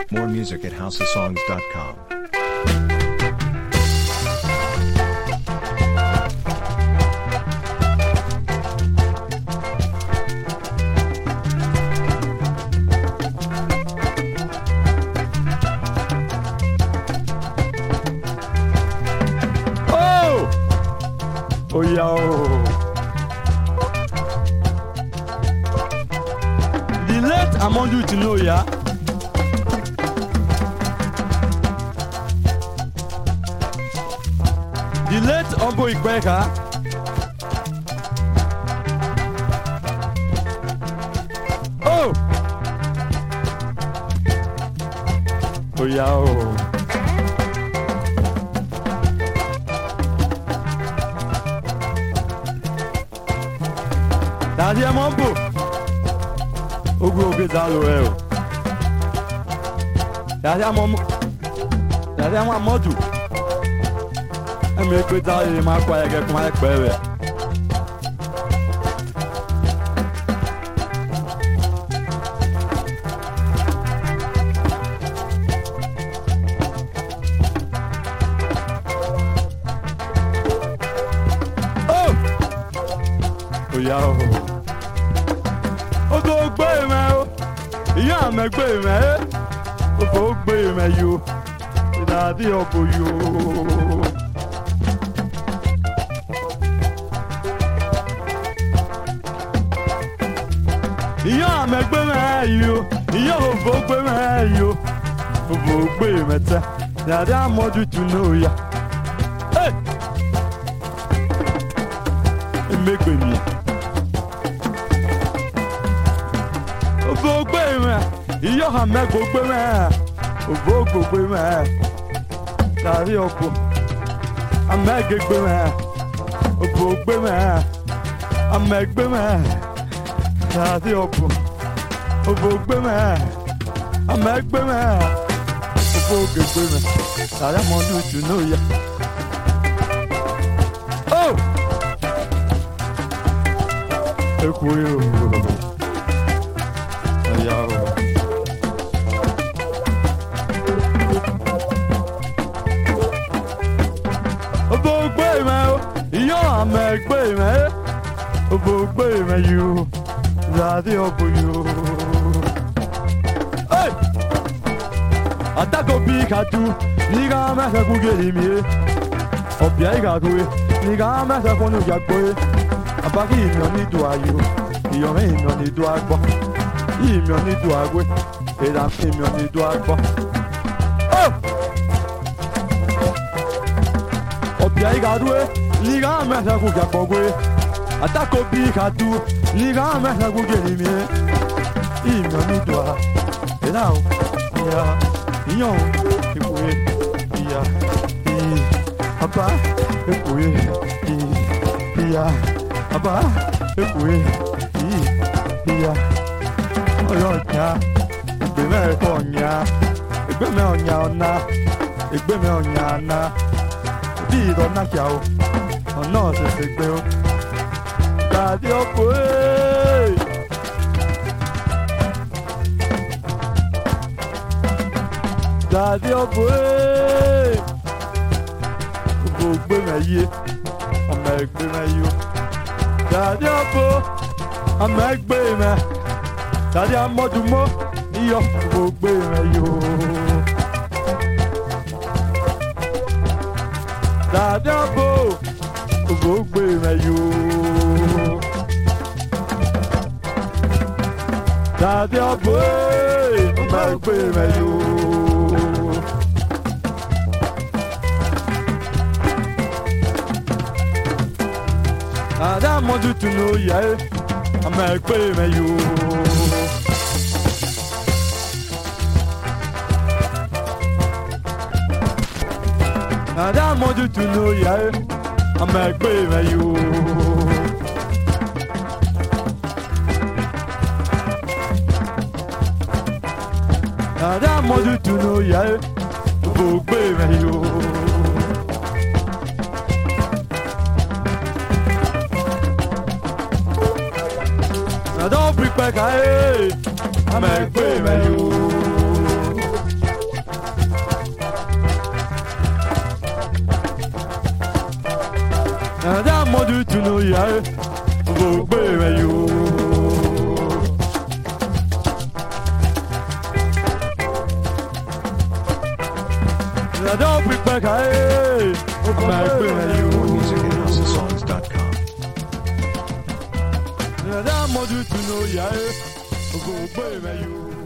More music at houseofsongs.com. Oh yo. The late Amadou Tunoya. The late Ombo Ikweka. Oh. Oh yo. Daddy Amambo Ogo Dalo El Daddy Amamadu I make it out in my quiet get my baby. Oh yeah. Ogo gbé me o, ìyá mi gbé me, ogo gbé me yo, ìdádì ọ̀bọ yo. Ìyá mi gbé me yo, ìyá ogo gbé me yo, ogo gbé me tẹ́, ìdádì Amadou Tunoya. Hey, emegbe mi. Gbogbo ìmọ̀ ìyọ́ àmẹ́ gbogbo mẹ́ gbogbo mẹ́ tàbí ọkọ̀ àmẹ́ gbogbo mẹ́ gbogbo mẹ́ àmẹ́ gbogbo mẹ́ tàbí ọkọ̀ gbogbo mẹ́ àmẹ́ gbogbo mẹ́ gbogbo mẹ́ tàbí Amadou Tunoya. Oh! Èkó yóò. You, Daddy Obo you. Hey, Atako Pikatu, Niga Masa Kugelimi, Obiago, Niga Masa Konu Yakwe, Abaki, you need to argue, you may not need to argue, you need to argue, and I'm him, you need to argue. Oh, Obiago, Niga Masa Kugelimi. Atako Pikatu, Liga Masa Kugelimi, Imo Nidwa, Enao, Ya, Yon, Ikwe, Ya, Apa, Ikwe, Ya, Apa, Ikwe, Ya, Oyonya, Igbeme Konya, Igbeme Onyana, Igbeme Onyana, Bido Nakao, Ono Sesegbe. Daddy Obo Daddy Obo Gbogbo me ye Ọmọ ẹgbẹ́ me yo Daddy Obo Ọmọ ẹgbẹ́ me Daddy Amadou mo Iyọ̀ gbogbo me yo Daddy Obo Gbogbo me yo Daddy Obo, my baby, you. Daddy Amadou Tunoya, my baby, you. Daddy Amadou Tunoya, my baby, you. Daddy Amadou Tunoya, gbogbo me yo. Don't prepare, I'm a baby, you. That mother to know ya. Go baby you. I don't prepare. More music at houseofsongs.com. That mother to know ya. Go baby you.